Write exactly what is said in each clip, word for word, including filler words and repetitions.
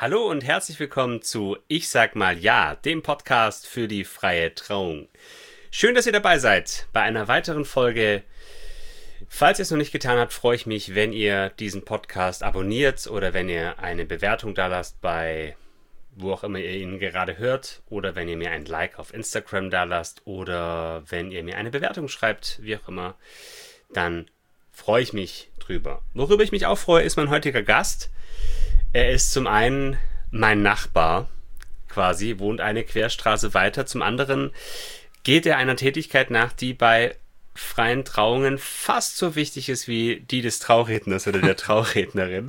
Hallo und herzlich willkommen zu Ich sag mal ja, dem Podcast für die freie Trauung. Schön, dass ihr dabei seid bei einer weiteren Folge. Falls ihr es noch nicht getan habt, freue ich mich, wenn ihr diesen Podcast abonniert oder wenn ihr eine Bewertung da lasst bei wo auch immer ihr ihn gerade hört oder wenn ihr mir ein Like auf Instagram da lasst oder wenn ihr mir eine Bewertung schreibt, wie auch immer, dann freue ich mich drüber. Worüber ich mich auch freue, ist mein heutiger Gast. Er ist zum einen mein Nachbar, quasi, wohnt eine Querstraße weiter. Zum anderen geht er einer Tätigkeit nach, die bei freien Trauungen fast so wichtig ist wie die des Trauredners oder der Traurednerin.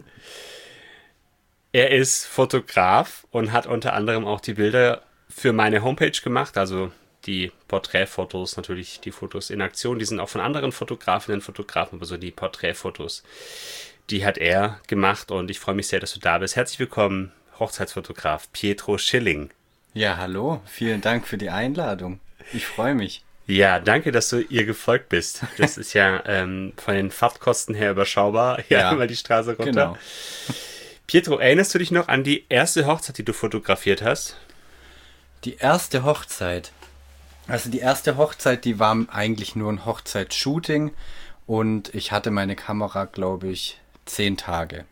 Er ist Fotograf und hat unter anderem auch die Bilder für meine Homepage gemacht, also die Porträtfotos, natürlich die Fotos in Aktion, die sind auch von anderen Fotografinnen und Fotografen, aber so die Porträtfotos, die hat er gemacht und ich freue mich sehr, dass du da bist. Herzlich willkommen, Hochzeitsfotograf Pietro Schilling. Ja, hallo, vielen Dank für die Einladung. Ich freue mich. Ja, danke, dass du ihr gefolgt bist. Das ist ja ähm, von den Fahrtkosten her überschaubar, ja, ja, immer die Straße runter. Genau. Pietro, erinnerst du dich noch an die erste Hochzeit, die du fotografiert hast? Die erste Hochzeit? Also die erste Hochzeit, die war eigentlich nur ein Hochzeitsshooting und ich hatte meine Kamera, glaube ich, zehn Tage.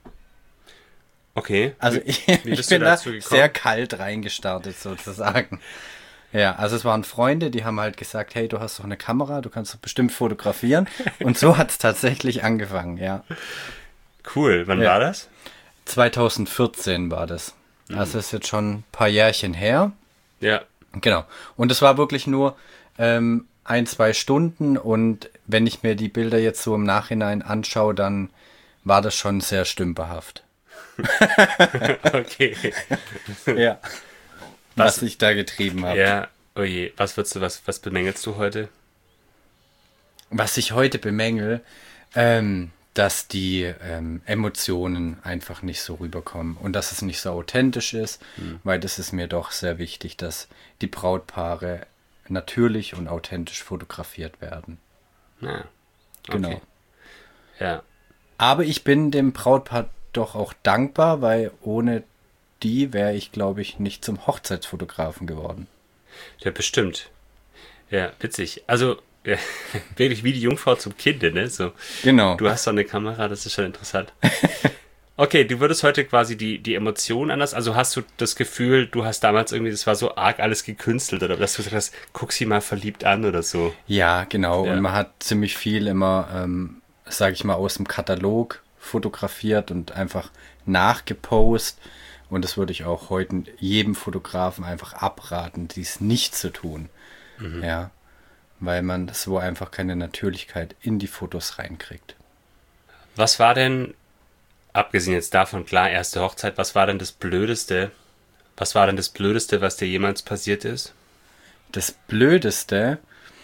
Okay. Also ich, ich bin da sehr kalt reingestartet sozusagen. Ja, also es waren Freunde, die haben halt gesagt, hey, du hast doch eine Kamera, du kannst doch bestimmt fotografieren. Und so hat es tatsächlich angefangen, ja. Cool, wann ja. war das? zwanzig vierzehn war das. Mhm. Also ist jetzt schon ein paar Jährchen her. Ja. Genau. Und es war wirklich nur ähm, ein, zwei Stunden und wenn ich mir die Bilder jetzt so im Nachhinein anschaue, dann war das schon sehr stümperhaft. Okay. Ja. Was, was ich da getrieben habe. Ja, oje. Was würdest du, was, was bemängelst du heute? Was ich heute bemängel, ähm, dass die ähm, Emotionen einfach nicht so rüberkommen und dass es nicht so authentisch ist, hm. weil das ist mir doch sehr wichtig, dass die Brautpaare natürlich und authentisch fotografiert werden. Ja, okay. Genau. Ja. Aber ich bin dem Brautpaar doch auch dankbar, weil ohne die wäre ich, glaube ich, nicht zum Hochzeitsfotografen geworden. Ja, bestimmt. Ja, witzig. Also ja, wirklich wie die Jungfrau zum Kinde, ne? So, genau. Du hast so eine Kamera, das ist schon interessant. Okay, du würdest heute quasi die, die Emotionen anders, also hast du das Gefühl, du hast damals irgendwie, das war so arg alles gekünstelt, oder dass du gesagt hast, guck sie mal verliebt an oder so. Ja, genau. Ja. Und man hat ziemlich viel immer, ähm, sage ich mal, aus dem Katalog fotografiert und einfach nachgepost. Und das würde ich auch heute jedem Fotografen einfach abraten, dies nicht zu tun. Mhm. Ja. Weil man so einfach keine Natürlichkeit in die Fotos reinkriegt. Was war denn, abgesehen jetzt davon, klar, erste Hochzeit, was war denn das Blödeste, was war denn das Blödeste, was dir jemals passiert ist? Das Blödeste?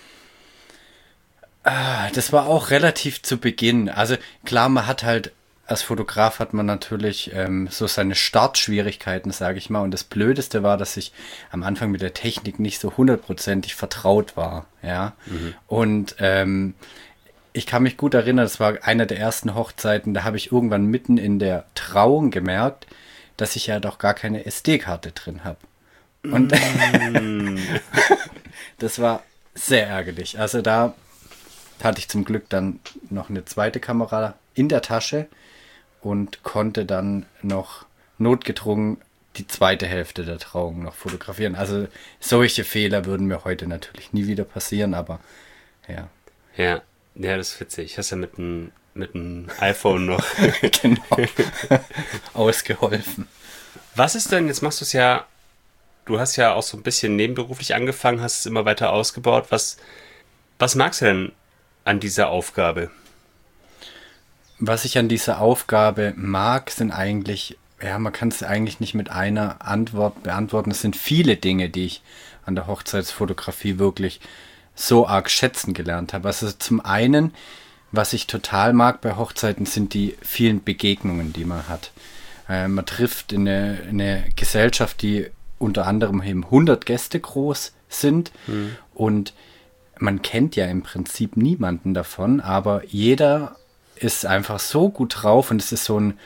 Ah, das war auch relativ zu Beginn. Also klar, man hat halt, als Fotograf hat man natürlich ähm, so seine Startschwierigkeiten, sage ich mal. Und das Blödeste war, dass ich am Anfang mit der Technik nicht so hundertprozentig vertraut war. Ja. Mhm. Und ähm, ich kann mich gut erinnern, das war einer der ersten Hochzeiten, da habe ich irgendwann mitten in der Trauung gemerkt, dass ich ja doch gar keine S D-Karte drin habe. Und mm. das war sehr ärgerlich. Also da hatte ich zum Glück dann noch eine zweite Kamera in der Tasche und konnte dann noch notgedrungen die zweite Hälfte der Trauung noch fotografieren. Also solche Fehler würden mir heute natürlich nie wieder passieren, aber ja. Ja, ja, das ist witzig. Hast ja mit einem mit einem iPhone noch genau ausgeholfen. Was ist denn, jetzt machst du es ja, du hast ja auch so ein bisschen nebenberuflich angefangen, hast es immer weiter ausgebaut. Was, was magst du denn an dieser Aufgabe? Was ich an dieser Aufgabe mag, sind eigentlich, ja, man kann es eigentlich nicht mit einer Antwort beantworten. Es sind viele Dinge, die ich an der Hochzeitsfotografie wirklich so arg schätzen gelernt habe. Also zum einen, was ich total mag bei Hochzeiten, sind die vielen Begegnungen, die man hat. Äh, man trifft in eine, in eine Gesellschaft, die unter anderem eben hundert Gäste groß sind mhm. und man kennt ja im Prinzip niemanden davon, aber jeder ist einfach so gut drauf und es ist so ein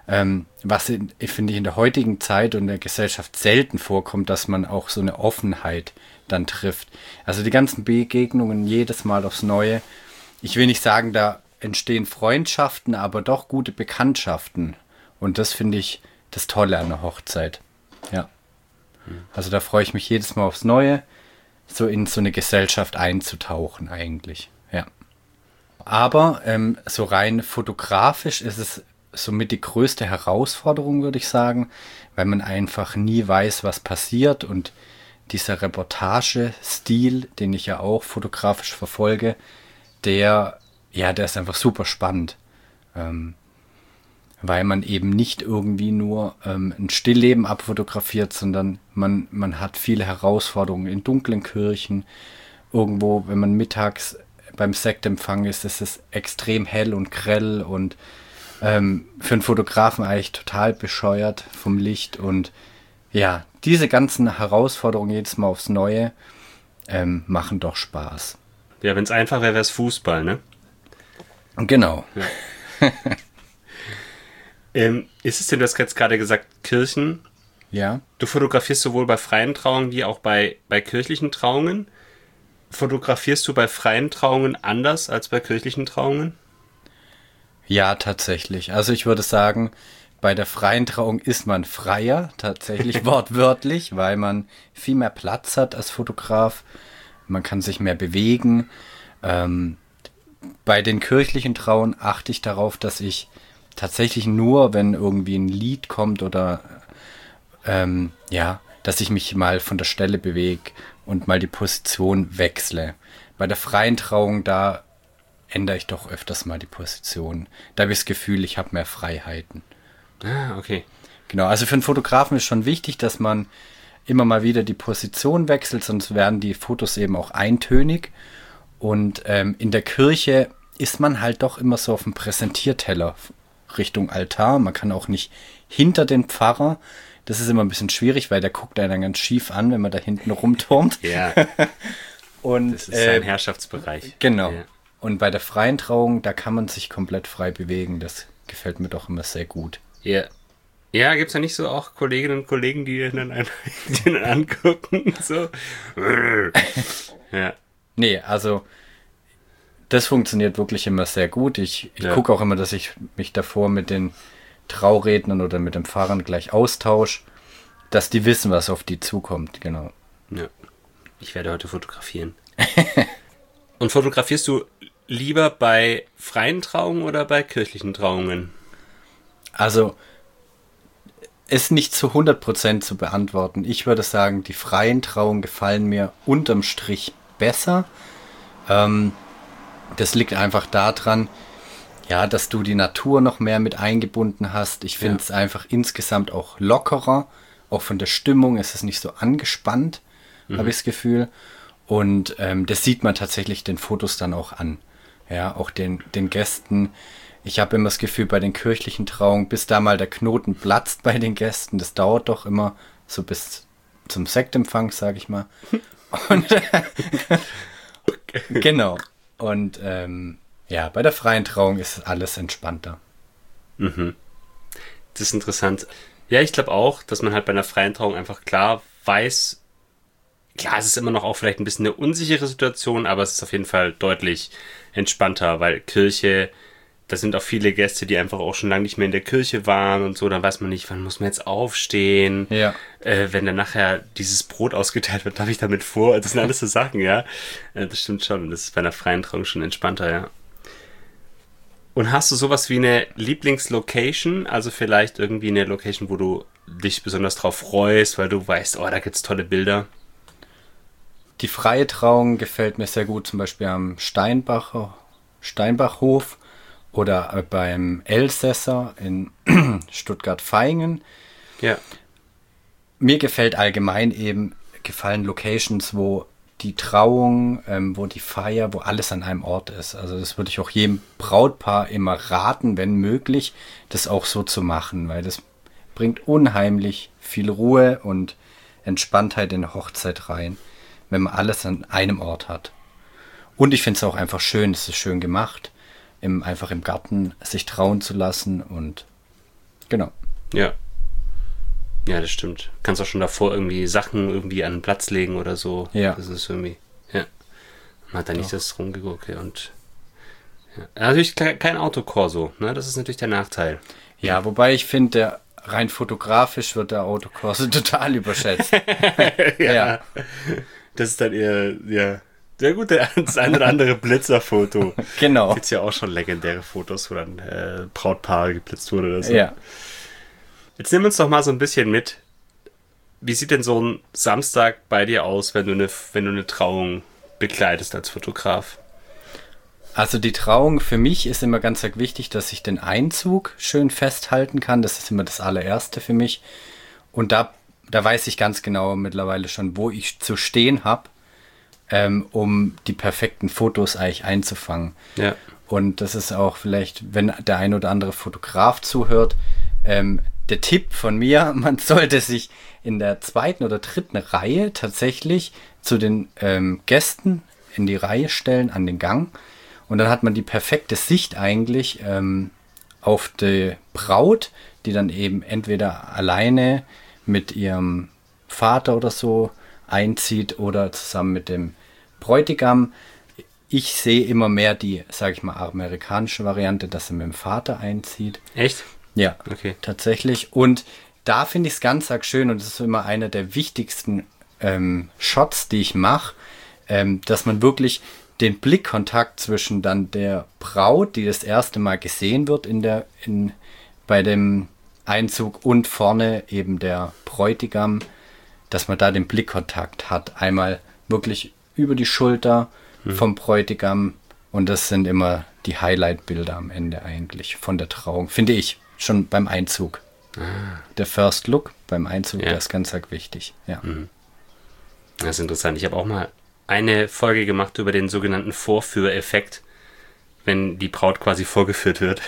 Ähm, was in, finde ich in der heutigen Zeit und in der Gesellschaft selten vorkommt, dass man auch so eine Offenheit dann trifft. Also die ganzen Begegnungen jedes Mal aufs Neue. Ich will nicht sagen, da entstehen Freundschaften, aber doch gute Bekanntschaften. Und das finde ich das Tolle an der Hochzeit. Ja. Also da freue ich mich jedes Mal aufs Neue, so in so eine Gesellschaft einzutauchen eigentlich. Ja. Aber ähm, so rein fotografisch ist es somit die größte Herausforderung, würde ich sagen, weil man einfach nie weiß, was passiert, und dieser Reportage-Stil, den ich ja auch fotografisch verfolge, der, ja, der ist einfach super spannend. Ähm, weil man eben nicht irgendwie nur ähm, ein Stillleben abfotografiert, sondern man, man hat viele Herausforderungen in dunklen Kirchen. Irgendwo, wenn man mittags beim Sektempfang ist, ist es extrem hell und grell und ähm, für einen Fotografen eigentlich total bescheuert vom Licht. Und ja, diese ganzen Herausforderungen jedes Mal aufs Neue ähm, machen doch Spaß. Ja, wenn es einfach wäre, wäre es Fußball, ne? Genau. Ja. ähm, ist es denn, du hast jetzt gerade gesagt, Kirchen? Ja. Du fotografierst sowohl bei freien Trauungen wie auch bei, bei kirchlichen Trauungen. Fotografierst du bei freien Trauungen anders als bei kirchlichen Trauungen? Ja, tatsächlich. Also ich würde sagen, bei der freien Trauung ist man freier, tatsächlich wortwörtlich, weil man viel mehr Platz hat als Fotograf. Man kann sich mehr bewegen. Ähm, bei den kirchlichen Trauungen achte ich darauf, dass ich tatsächlich nur, wenn irgendwie ein Lied kommt oder ähm, ja, dass ich mich mal von der Stelle bewege und mal die Position wechsle. Bei der freien Trauung, da ändere ich doch öfters mal die Position. Da habe ich das Gefühl, ich habe mehr Freiheiten. Ah, okay. Genau, also für einen Fotografen ist schon wichtig, dass man immer mal wieder die Position wechselt, sonst werden die Fotos eben auch eintönig. Und ähm, in der Kirche ist man halt doch immer so auf dem Präsentierteller Richtung Altar. Man kann auch nicht hinter den Pfarrer. Das ist immer ein bisschen schwierig, weil der guckt einen dann ganz schief an, wenn man da hinten rumturmt. Ja. Und, das ist sein äh, Herrschaftsbereich. Genau. Ja. Und bei der freien Trauung, da kann man sich komplett frei bewegen. Das gefällt mir doch immer sehr gut. Ja. Ja, gibt es ja nicht so auch Kolleginnen und Kollegen, die dann einen, den angucken? So. Ja. Nee, also das funktioniert wirklich immer sehr gut. Ich, ich Ja. gucke auch immer, dass ich mich davor mit den Traurednern oder mit dem Pfarrern gleich austausche, dass die wissen, was auf die zukommt. Genau. Ja. Ich werde heute fotografieren. Und fotografierst du lieber bei freien Trauungen oder bei kirchlichen Trauungen? Also ist nicht zu hundert Prozent zu beantworten. Ich würde sagen, die freien Trauungen gefallen mir unterm Strich besser. Ähm, das liegt einfach daran, ja, dass du die Natur noch mehr mit eingebunden hast. Ich finde es Ja. einfach insgesamt auch lockerer. Auch von der Stimmung ist es nicht so angespannt, Mhm. habe ich das Gefühl. Und ähm, das sieht man tatsächlich den Fotos dann auch an. Ja, auch den, den Gästen. Ich habe immer das Gefühl, bei den kirchlichen Trauungen, bis da mal der Knoten platzt bei den Gästen, das dauert doch immer so bis zum Sektempfang, sage ich mal. Und genau. Und ähm, ja, bei der freien Trauung ist alles entspannter. Mhm. Das ist interessant. Ja, ich glaube auch, dass man halt bei einer freien Trauung einfach klar weiß, klar, es ist immer noch auch vielleicht ein bisschen eine unsichere Situation, aber es ist auf jeden Fall deutlich entspannter, weil Kirche, da sind auch viele Gäste, die einfach auch schon lange nicht mehr in der Kirche waren und so, dann weiß man nicht, wann muss man jetzt aufstehen. Ja. Äh, wenn dann nachher dieses Brot ausgeteilt wird, darf ich damit vor? Das sind alles so Sachen, ja. Äh, das stimmt schon. Das ist bei einer freien Trauung schon entspannter, ja. Und hast du sowas wie eine Lieblingslocation? Also vielleicht irgendwie eine Location, wo du dich besonders drauf freust, weil du weißt, oh, da gibt's tolle Bilder. Die freie Trauung gefällt mir sehr gut, zum Beispiel am Steinbacher, Steinbachhof oder äh, beim Elsässer in Stuttgart-Vaihingen. Ja. Mir gefällt allgemein eben, gefallen Locations, wo die Trauung, ähm, wo die Feier, wo alles an einem Ort ist. Also das würde ich auch jedem Brautpaar immer raten, wenn möglich, das auch so zu machen, weil das bringt unheimlich viel Ruhe und Entspanntheit in eine Hochzeit rein, wenn man alles an einem Ort hat. Und ich finde es auch einfach schön, es ist schön gemacht, im, einfach im Garten sich trauen zu lassen und Genau. Ja. Ja, das stimmt. Kannst auch schon davor irgendwie Sachen irgendwie an den Platz legen oder so. Ja. Das ist irgendwie, ja. Man hat da nicht das rumgeguckt und ja. Natürlich kein Autokorso, ne? Das ist natürlich der Nachteil. Ja, wobei ich finde, rein fotografisch wird der Autokorso total überschätzt. ja. ja. Das ist dann eher, ja, sehr gut, das ein oder andere Blitzerfoto. Genau. Gibt's ja auch schon legendäre Fotos, wo dann äh, Brautpaare geblitzt wurde oder so. Ja. Jetzt nimm uns doch mal so ein bisschen mit. Wie sieht denn so ein Samstag bei dir aus, wenn du eine, wenn du eine Trauung begleitest als Fotograf? Also die Trauung für mich ist immer ganz wichtig, dass ich den Einzug schön festhalten kann. Das ist immer das allererste für mich. Und da, da weiß ich ganz genau mittlerweile schon, wo ich zu stehen habe, ähm, um die perfekten Fotos eigentlich einzufangen. Ja. Und das ist auch vielleicht, wenn der ein oder andere Fotograf zuhört, ähm, der Tipp von mir, man sollte sich in der zweiten oder dritten Reihe tatsächlich zu den ähm, Gästen in die Reihe stellen, an den Gang. Und dann hat man die perfekte Sicht eigentlich ähm, auf die Braut, die dann eben entweder alleine mit ihrem Vater oder so einzieht oder zusammen mit dem Bräutigam. Ich sehe immer mehr die, sage ich mal, amerikanische Variante, dass er mit dem Vater einzieht. Echt? Ja, okay. Tatsächlich. Und da finde ich es ganz arg schön und das ist immer einer der wichtigsten ähm, Shots, die ich mache, ähm, dass man wirklich den Blickkontakt zwischen dann der Braut, die das erste Mal gesehen wird in der, in, bei dem Einzug und vorne eben der Bräutigam, dass man da den Blickkontakt hat. Einmal wirklich über die Schulter hm. vom Bräutigam und das sind immer die Highlight-Bilder am Ende eigentlich von der Trauung, finde ich. Schon beim Einzug. Ah. Der First Look beim Einzug, ja. Der ist ganz arg wichtig. Ja. Mhm. Das ist interessant. Ich habe auch mal eine Folge gemacht über den sogenannten Vorführeffekt, wenn die Braut quasi vorgeführt wird.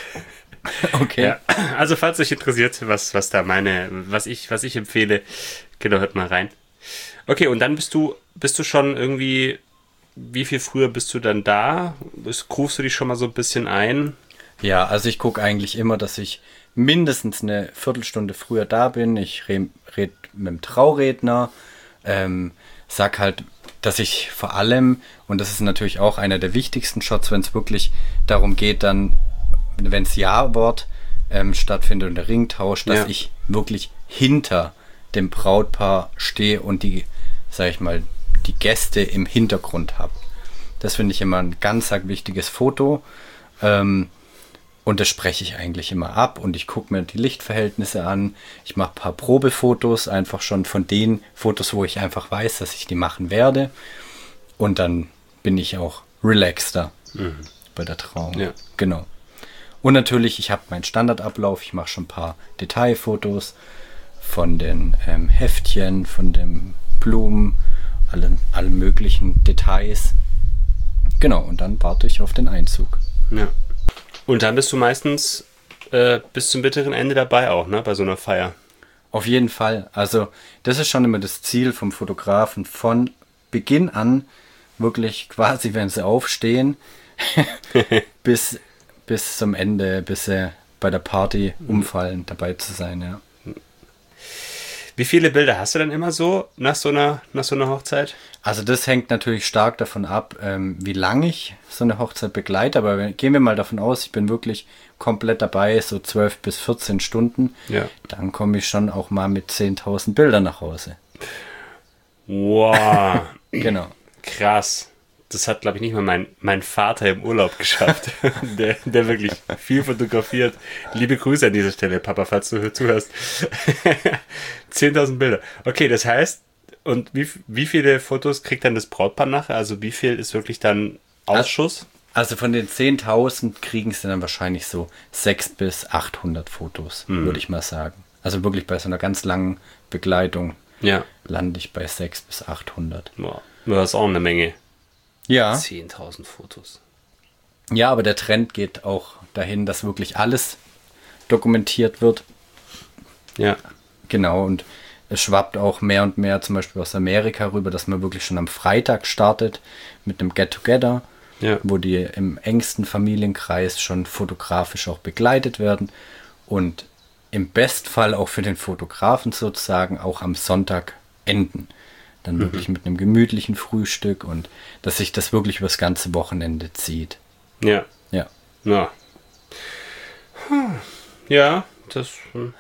Okay. Ja. Also falls euch interessiert, was, was da meine, was ich, was ich empfehle, genau, hört mal rein. Okay, und dann bist du, bist du schon irgendwie, wie viel früher bist du dann da? Rufst du dich schon mal so ein bisschen ein? Ja, also ich gucke eigentlich immer, dass ich mindestens eine Viertelstunde früher da bin. Ich rede red mit dem Trauredner, ähm, sag halt, dass ich vor allem, und das ist natürlich auch einer der wichtigsten Shots, wenn es wirklich darum geht, dann, wenn es Ja-Wort ähm, stattfindet und der Ringtausch, dass ja. ich wirklich hinter dem Brautpaar stehe und die, sag ich mal, die Gäste im Hintergrund habe. Das finde ich immer ein ganz wichtiges Foto. Ähm, Und das spreche ich eigentlich immer ab und ich gucke mir die Lichtverhältnisse an. Ich mache ein paar Probefotos, einfach schon von den Fotos, wo ich einfach weiß, dass ich die machen werde. Und dann bin ich auch relaxter mhm. bei der Trauung. Ja. Genau. Und natürlich, ich habe meinen Standardablauf. Ich mache schon ein paar Detailfotos von den ähm, Heftchen, von den Blumen, allen, allen möglichen Details. Genau, und dann warte ich auf den Einzug. Ja. Und dann bist du meistens äh, bis zum bitteren Ende dabei auch, ne, bei so einer Feier. Auf jeden Fall. Also das ist schon immer das Ziel vom Fotografen, von Beginn an, wirklich quasi, wenn sie aufstehen, bis, bis zum Ende, bis sie bei der Party umfallen, dabei zu sein, ja. Wie viele Bilder hast du dann immer so nach so einer, nach so einer Hochzeit? Also das hängt natürlich stark davon ab, ähm, wie lange ich so eine Hochzeit begleite. Aber wenn, gehen wir mal davon aus, ich bin wirklich komplett dabei, so zwölf bis vierzehn Stunden. Ja. Dann komme ich schon auch mal mit zehntausend Bildern nach Hause. Wow. Genau. Krass. Das hat, glaube ich, nicht mal mein, mein Vater im Urlaub geschafft, der, der wirklich viel fotografiert. Liebe Grüße an dieser Stelle, Papa, falls du zuhörst. zehntausend Bilder. Okay, das heißt, und wie, wie viele Fotos kriegt dann das Brautpaar nachher? Also wie viel ist wirklich dann Ausschuss? Also von den zehntausend kriegen sie dann wahrscheinlich so sechshundert bis achthundert Fotos, hm. würde ich mal sagen. Also wirklich bei so einer ganz langen Begleitung ja. lande ich bei sechshundert bis achthundert. Boah, das ist auch eine Menge. Ja. zehntausend Fotos. Ja, aber der Trend geht auch dahin, dass wirklich alles dokumentiert wird. Ja. Genau, und es schwappt auch mehr und mehr zum Beispiel aus Amerika rüber, dass man wirklich schon am Freitag startet mit einem Get-Together, ja. wo die im engsten Familienkreis schon fotografisch auch begleitet werden. Und im Bestfall auch für den Fotografen sozusagen auch am Sonntag enden. Dann mhm. wirklich mit einem gemütlichen Frühstück und dass sich das wirklich über das ganze Wochenende zieht. Ja. Ja. Ja. Hm. Ja, das... Hm.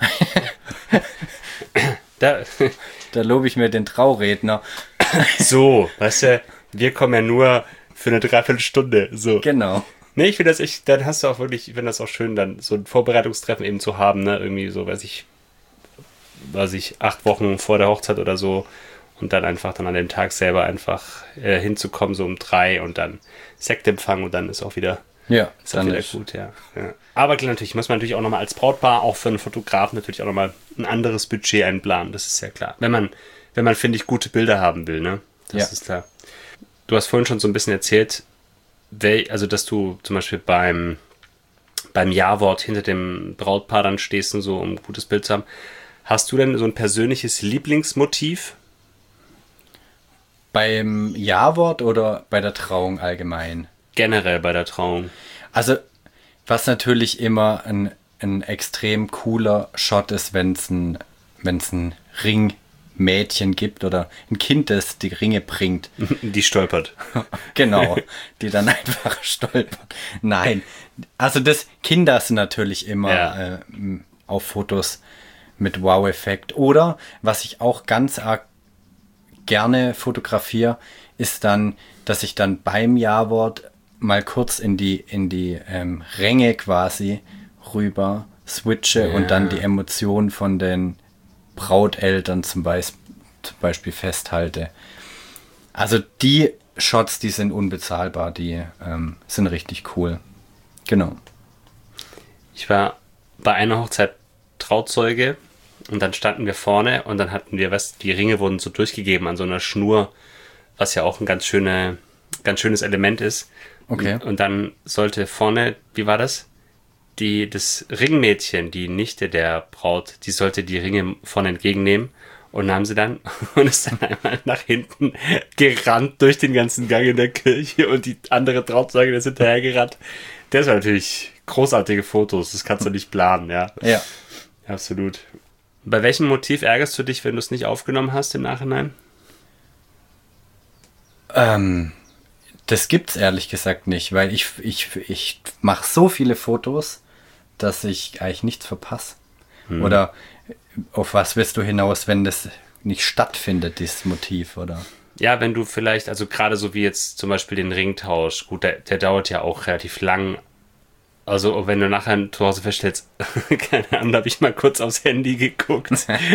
da, da lobe ich mir den Trauredner. So, weißt du, wir kommen ja nur für eine Dreiviertelstunde. So. Genau. Nee, ich finde das echt, dann hast du auch wirklich, ich finde das auch schön, dann so ein Vorbereitungstreffen eben zu haben, ne, irgendwie so, weiß ich, weiß ich, acht Wochen vor der Hochzeit oder so und dann einfach dann an dem Tag selber einfach äh, hinzukommen, so um drei und dann Sektempfang und dann ist auch wieder, ja, ist auch wieder ist. gut, ja. ja. Aber klar, natürlich muss man natürlich auch nochmal als Brautpaar, auch für einen Fotografen natürlich auch nochmal ein anderes Budget einplanen, das ist ja klar. Wenn man, wenn man, finde ich, gute Bilder haben will, ne, das ja. ist klar. Du hast vorhin schon so ein bisschen erzählt, also dass du zum Beispiel beim, beim Ja-Wort hinter dem Brautpaar dann stehst und so, um ein gutes Bild zu haben. Hast du denn so ein persönliches Lieblingsmotiv? Beim Ja-Wort oder bei der Trauung allgemein? Generell bei der Trauung. Also, was natürlich immer ein, ein extrem cooler Shot ist, wenn es ein, wenn's ein Ring Mädchen gibt oder ein Kind, das die Ringe bringt. Die stolpert. Genau, die dann einfach stolpert. Nein, also das Kinder sind natürlich immer ja. äh, auf Fotos mit Wow-Effekt. Oder, was ich auch ganz arg gerne fotografiere, ist dann, dass ich dann beim Ja-Wort mal kurz in die, in die ähm, Ränge quasi rüber switche ja. und dann die Emotionen von den Brauteltern zum Beispiel, zum Beispiel festhalte. Also die Shots, die sind unbezahlbar, die ähm, sind richtig cool. Genau. Ich war bei einer Hochzeit Trauzeuge und dann standen wir vorne und dann hatten wir, was, die Ringe wurden so durchgegeben an so einer Schnur, was ja auch ein ganz schöne, ganz schönes Element ist. Okay. Und, und dann sollte vorne, wie war das? Die, das Ringmädchen, die Nichte der Braut, die sollte die Ringe vorne entgegennehmen und nahm sie dann und ist dann einmal nach hinten gerannt durch den ganzen Gang in der Kirche und die andere Trauzeugin ist hinterher gerannt. Das war natürlich großartige Fotos, das kannst du nicht planen, ja. Ja. Absolut. Bei welchem Motiv ärgerst du dich, wenn du es nicht aufgenommen hast im Nachhinein? Ähm, das gibt's ehrlich gesagt nicht, weil ich, ich, ich mache so viele Fotos, dass ich eigentlich nichts verpasse. Hm. Oder auf was willst du hinaus, wenn das nicht stattfindet, dieses Motiv, oder? Ja, wenn du vielleicht, also gerade so wie jetzt zum Beispiel den Ringtausch, gut, der, der dauert ja auch relativ lang. Also wenn du nachher zu Hause feststellst, keine Ahnung, da habe ich mal kurz aufs Handy geguckt.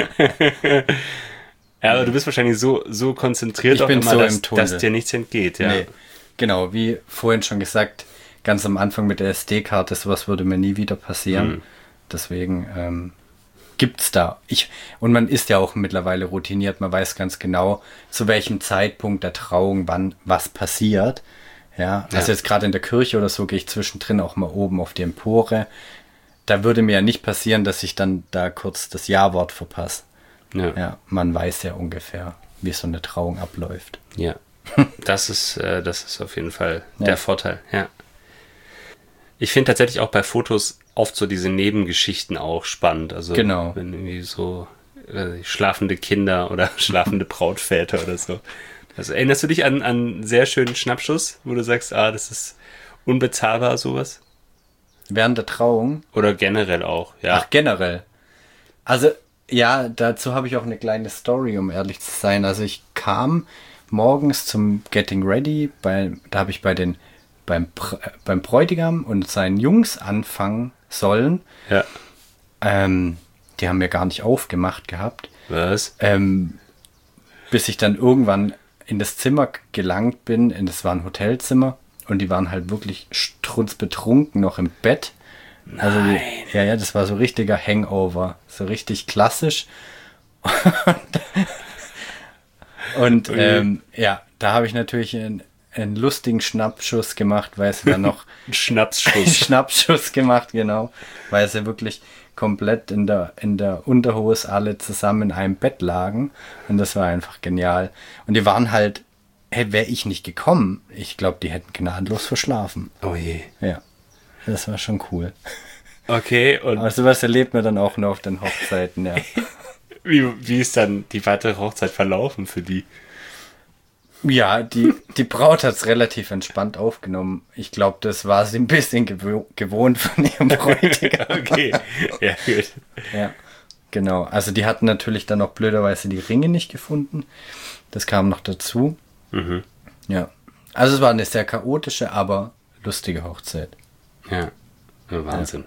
Ja, aber du bist wahrscheinlich so, so konzentriert ich auch bin immer, so dass, im Tunnel. dass dir nichts entgeht. Ja. Nee. Genau, wie vorhin schon gesagt, ganz am Anfang mit der S D-Karte, sowas würde mir nie wieder passieren. Mhm. Deswegen ähm, gibt's da. Ich, und man ist ja auch mittlerweile routiniert, man weiß ganz genau, zu welchem Zeitpunkt der Trauung wann was passiert. Ja, also ja. Jetzt gerade in der Kirche oder so gehe ich zwischendrin auch mal oben auf die Empore. Da würde mir ja nicht passieren, dass ich dann da kurz das Ja-Wort verpasse. Ja. Ja, man weiß ja ungefähr, wie so eine Trauung abläuft. Ja, das ist, äh, das ist auf jeden Fall ja. der Vorteil, ja. Ich finde tatsächlich auch bei Fotos oft so diese Nebengeschichten auch spannend. Also genau. Wenn irgendwie so äh, schlafende Kinder oder schlafende Brautväter oder so. Also erinnerst du dich an, an einen sehr schönen Schnappschuss, wo du sagst, ah, das ist unbezahlbar, sowas? Während der Trauung? Oder generell auch, ja. Ach, generell. Also, ja, dazu habe ich auch eine kleine Story, um ehrlich zu sein. Also ich kam morgens zum Getting Ready, bei, da habe ich bei den beim, beim Bräutigam und seinen Jungs anfangen sollen. Ja. Ähm, die haben mir gar nicht aufgemacht gehabt. Was? Ähm, bis ich dann irgendwann in das Zimmer gelangt bin, in das war ein Hotelzimmer und die waren halt wirklich strunzbetrunken noch im Bett. Nein. Also die, ja, ja, das war so richtiger Hangover, so richtig klassisch. Und okay. ähm, ja, da habe ich natürlich einen, einen lustigen Schnappschuss gemacht, weil sie dann noch Schnapsschuss. Schnappschuss gemacht, genau, weil sie wirklich komplett in der, in der Unterhose alle zusammen in einem Bett lagen und das war einfach genial. Und die waren halt, hey, wäre ich nicht gekommen, ich glaube, die hätten gnadenlos verschlafen. Oh je. Ja, das war schon cool. Okay, und Aber sowas erlebt man dann auch nur auf den Hochzeiten, ja. wie, wie ist dann die weitere Hochzeit verlaufen für die? Ja, die, die Braut hat es relativ entspannt aufgenommen. Ich glaube, das war sie ein bisschen gewo- gewohnt von ihrem Bräutigam. Okay, ja, gut. Ja, genau. Also die hatten natürlich dann auch blöderweise die Ringe nicht gefunden. Das kam noch dazu. Mhm. Ja. Also es war eine sehr chaotische, aber lustige Hochzeit. Ja, Wahnsinn.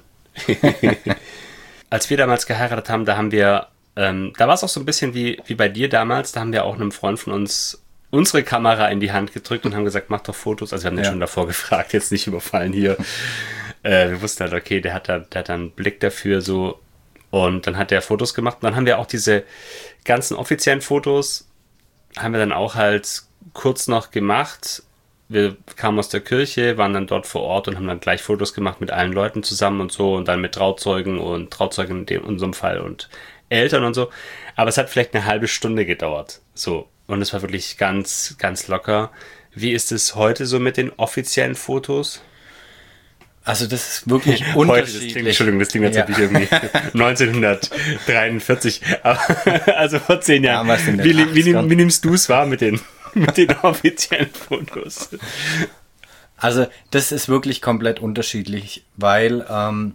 Als wir damals geheiratet haben, da haben wir, ähm, da war es auch so ein bisschen wie, wie bei dir damals, da haben wir auch einem Freund von uns unsere Kamera in die Hand gedrückt und haben gesagt, mach doch Fotos. Also wir haben den Ja. schon davor gefragt, jetzt nicht überfallen hier. äh, wir wussten halt, okay, der hat da, der hat da einen Blick dafür so. Und dann hat der Fotos gemacht. Und dann haben wir auch diese ganzen offiziellen Fotos, haben wir dann auch halt kurz noch gemacht. Wir kamen aus der Kirche, waren dann dort vor Ort und haben dann gleich Fotos gemacht mit allen Leuten zusammen und so und dann mit Trauzeugen und Trauzeugen in dem, unserem Fall und Eltern und so. Aber es hat vielleicht eine halbe Stunde gedauert. So. Und es war wirklich ganz, ganz locker. Wie ist es heute so mit den offiziellen Fotos? Also das ist wirklich Heute, das unterschiedlich. klingt, Entschuldigung, das klingt, als Ja. ob ich irgendwie neunzehnhundertdreiundvierzig, aber, also vor zehn Jahren. Damals in den Wie, wie, achtzigern. wie nimmst du es wahr mit den, mit den offiziellen Fotos? Also das ist wirklich komplett unterschiedlich, weil ähm,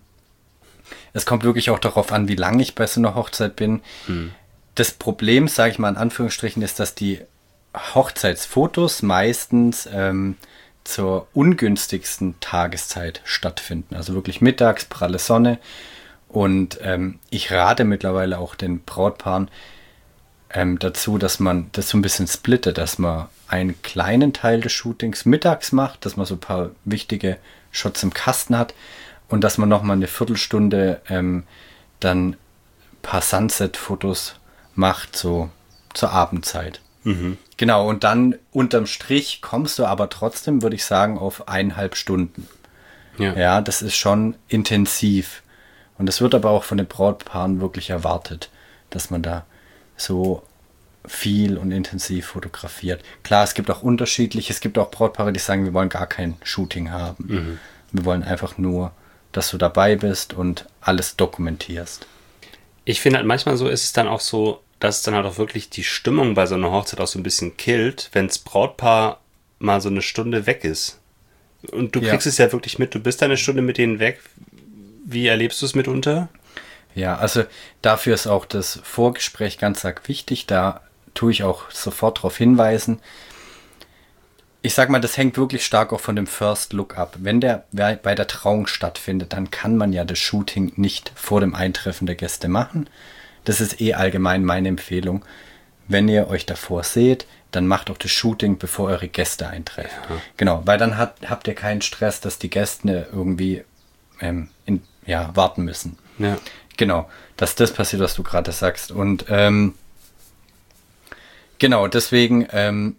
es kommt wirklich auch darauf an, wie lange ich bei so einer Hochzeit bin. Hm. Das Problem, sage ich mal in Anführungsstrichen, ist, dass die Hochzeitsfotos meistens ähm, zur ungünstigsten Tageszeit stattfinden. Also wirklich mittags, pralle Sonne. Und ähm, ich rate mittlerweile auch den Brautpaaren ähm, dazu, dass man das so ein bisschen splittet, dass man einen kleinen Teil des Shootings mittags macht, dass man so ein paar wichtige Shots im Kasten hat und dass man nochmal eine Viertelstunde ähm, dann ein paar Sunset-Fotos macht, so zur Abendzeit. Mhm. Genau, und dann unterm Strich kommst du aber trotzdem, würde ich sagen, auf eineinhalb Stunden. Ja. Ja, das ist schon intensiv. Und das wird aber auch von den Brautpaaren wirklich erwartet, dass man da so viel und intensiv fotografiert. Klar, es gibt auch unterschiedliche, es gibt auch Brautpaare, die sagen, wir wollen gar kein Shooting haben. Mhm. Wir wollen einfach nur, dass du dabei bist und alles dokumentierst. Ich finde halt manchmal so ist es dann auch so, dass es dann halt auch wirklich die Stimmung bei so einer Hochzeit auch so ein bisschen killt, wenn das Brautpaar mal so eine Stunde weg ist. Und du Ja. kriegst es ja wirklich mit, du bist da eine Stunde mit denen weg. Wie erlebst du es mitunter? Ja, also dafür ist auch das Vorgespräch ganz arg wichtig. Da tue ich auch sofort darauf hinweisen. Ich sag mal, das hängt wirklich stark auch von dem First Look ab. Wenn der bei der Trauung stattfindet, dann kann man ja das Shooting nicht vor dem Eintreffen der Gäste machen. Das ist eh allgemein meine Empfehlung. Wenn ihr euch davor seht, dann macht auch das Shooting, bevor eure Gäste eintreffen. Ja. Genau, weil dann hat, habt ihr keinen Stress, dass die Gäste irgendwie ähm, in, ja, warten müssen. Ja. Genau, dass das passiert, was du gerade sagst. Und ähm, genau, deswegen, ähm,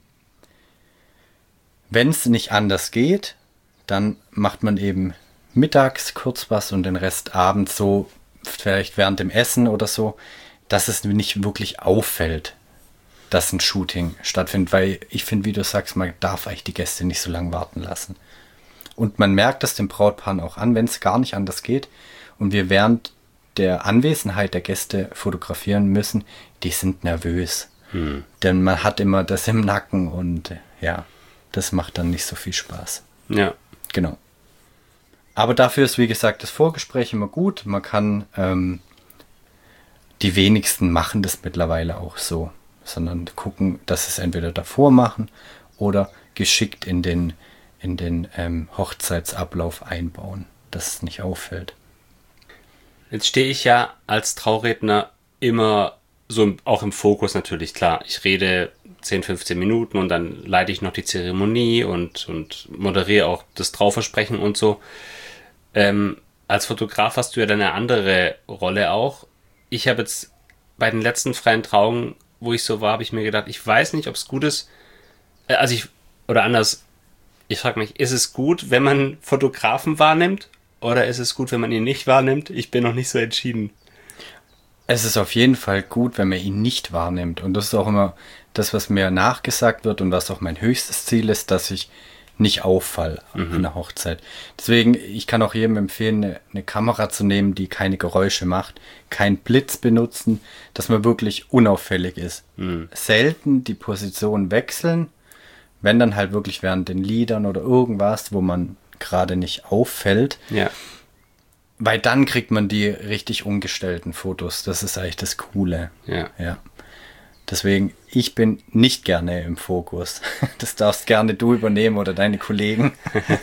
wenn es nicht anders geht, dann macht man eben mittags kurz was und den Rest abends so, vielleicht während dem Essen oder so, dass es nicht wirklich auffällt, dass ein Shooting stattfindet, weil ich finde, wie du sagst, man darf eigentlich die Gäste nicht so lange warten lassen. Und man merkt das dem Brautpaaren auch an, wenn es gar nicht anders geht und wir während der Anwesenheit der Gäste fotografieren müssen, die sind nervös. Hm. Denn man hat immer das im Nacken und äh, ja, das macht dann nicht so viel Spaß. Ja. Genau. Aber dafür ist, wie gesagt, das Vorgespräch immer gut. Man kann, ähm, die wenigsten machen das mittlerweile auch so, sondern gucken, dass sie es entweder davor machen oder geschickt in den, in den ähm, Hochzeitsablauf einbauen, dass es nicht auffällt. Jetzt stehe ich ja als Trauredner immer so auch im Fokus natürlich, klar. Ich rede zehn, fünfzehn Minuten und dann leite ich noch die Zeremonie und, und moderiere auch das Trauversprechen und so. Ähm, als Fotograf hast du ja dann eine andere Rolle auch. Ich habe jetzt bei den letzten freien Trauungen, wo ich so war, habe ich mir gedacht, ich weiß nicht, ob es gut ist, äh, also ich, oder anders, ich frage mich, ist es gut, wenn man Fotografen wahrnimmt oder ist es gut, wenn man ihn nicht wahrnimmt? Ich bin noch nicht so entschieden. Es ist auf jeden Fall gut, wenn man ihn nicht wahrnimmt. Und das ist auch immer das, was mir nachgesagt wird und was auch mein höchstes Ziel ist, dass ich nicht auffall mhm. an der Hochzeit. Deswegen, ich kann auch jedem empfehlen, eine, eine Kamera zu nehmen, die keine Geräusche macht, kein Blitz benutzen, dass man wirklich unauffällig ist. Mhm. Selten die Position wechseln, wenn dann halt wirklich während den Liedern oder irgendwas, wo man gerade nicht auffällt. Ja. Weil dann kriegt man die richtig umgestellten Fotos. Das ist eigentlich das Coole. Ja. Ja. Deswegen, ich bin nicht gerne im Fokus. Das darfst gerne du übernehmen oder deine Kollegen.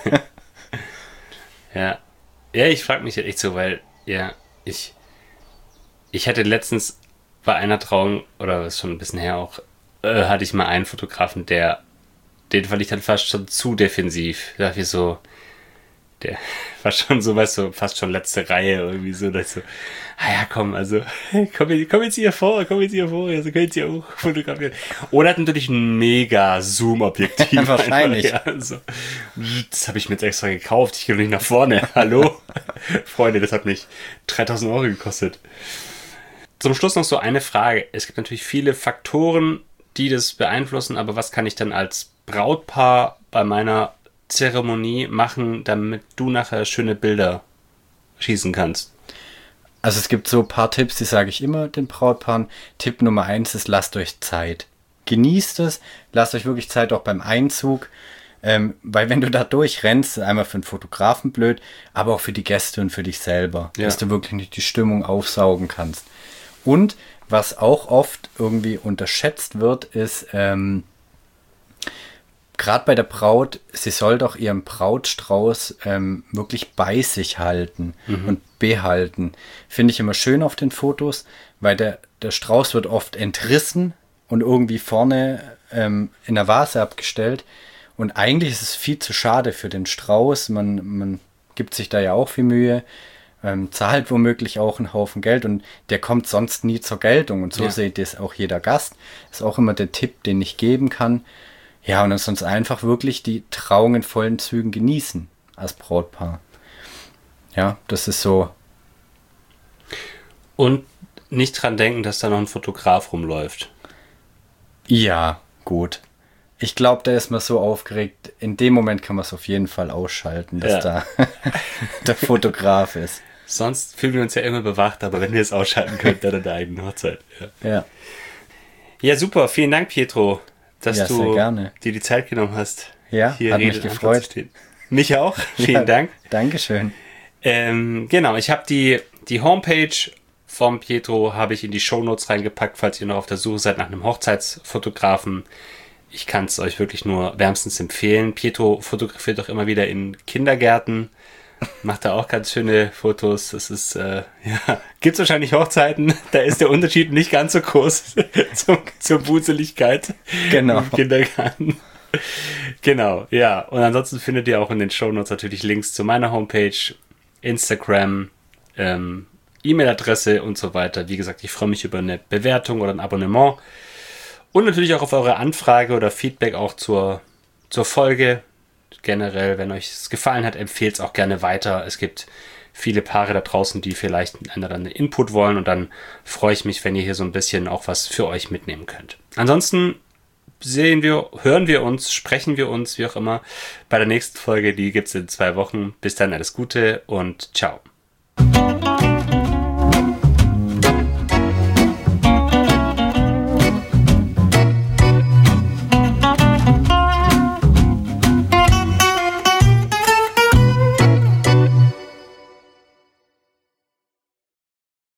Ja. Ja, ich frage mich echt so, weil, ja, ich, ich hatte letztens bei einer Trauung, oder ist schon ein bisschen her auch, äh, hatte ich mal einen Fotografen, der, den fand ich dann fast schon zu defensiv. Da dachte ich so, der war schon so, weißt du, fast schon letzte Reihe irgendwie so, dass ich so, ah ja, komm, also, komm, komm jetzt hier vor, komm jetzt hier vor, also könnt ihr auch fotografieren. Oder hat natürlich ein mega Zoom-Objektiv. Wahrscheinlich. Ja, also, das habe ich mir jetzt extra gekauft, ich gehe nicht nach vorne, hallo? Freunde, das hat mich dreitausend Euro gekostet. Zum Schluss noch so eine Frage. Es gibt natürlich viele Faktoren, die das beeinflussen, aber was kann ich dann als Brautpaar bei meiner Zeremonie machen, damit du nachher schöne Bilder schießen kannst? Also es gibt so ein paar Tipps, die sage ich immer den Brautpaaren. Tipp Nummer eins ist, lasst euch Zeit. Genießt es, lasst euch wirklich Zeit auch beim Einzug, ähm, weil wenn du da durchrennst, einmal für den Fotografen blöd, aber auch für die Gäste und für dich selber, ja. dass du wirklich nicht die Stimmung aufsaugen kannst. Und was auch oft irgendwie unterschätzt wird, ist, ähm, gerade bei der Braut, sie soll doch ihren Brautstrauß ähm, wirklich bei sich halten mhm. und behalten. Finde ich immer schön auf den Fotos, weil der, der Strauß wird oft entrissen und irgendwie vorne ähm, in der Vase abgestellt. Und eigentlich ist es viel zu schade für den Strauß. Man, man gibt sich da ja auch viel Mühe, ähm, zahlt womöglich auch einen Haufen Geld und der kommt sonst nie zur Geltung. Und so ja. seht ihr es auch jeder Gast. Ist auch immer der Tipp, den ich geben kann. Ja, und sonst einfach wirklich die Trauung in vollen Zügen genießen als Brautpaar. Ja, das ist so. Und nicht dran denken, dass da noch ein Fotograf rumläuft. Ja, gut. Ich glaube, da ist man so aufgeregt. In dem Moment kann man es auf jeden Fall ausschalten, dass ja. da der Fotograf ist. Sonst fühlen wir uns ja immer bewacht, aber wenn wir es ausschalten können, dann in der eigenen Hochzeit. Ja. ja. Ja, super. Vielen Dank, Pietro, dass ja, du gerne. dir die Zeit genommen hast. Ja, hier hat mich gefreut. Mich auch. Vielen ja, Dank. Dankeschön. Ähm, genau, ich habe die, die Homepage vom Pietro habe ich in die Shownotes reingepackt, falls ihr noch auf der Suche seid nach einem Hochzeitsfotografen. Ich kann es euch wirklich nur wärmstens empfehlen. Pietro fotografiert doch immer wieder in Kindergärten, macht da auch ganz schöne Fotos. Das ist, äh, ja, gibt es wahrscheinlich Hochzeiten, da ist der Unterschied nicht ganz so groß zum, zur Buseligkeit genau. im Kindergarten. Genau, ja. Und ansonsten findet ihr auch in den Shownotes natürlich Links zu meiner Homepage, Instagram, ähm, E-Mail-Adresse und so weiter. Wie gesagt, ich freue mich über eine Bewertung oder ein Abonnement. Und natürlich auch auf eure Anfrage oder Feedback auch zur, zur Folge. Generell, wenn euch es gefallen hat, empfehlt es auch gerne weiter. Es gibt viele Paare da draußen, die vielleicht einen oder anderen Input wollen. Und dann freue ich mich, wenn ihr hier so ein bisschen auch was für euch mitnehmen könnt. Ansonsten sehen wir, hören wir uns, sprechen wir uns, wie auch immer, bei der nächsten Folge. Die gibt es in zwei Wochen. Bis dann, alles Gute und ciao.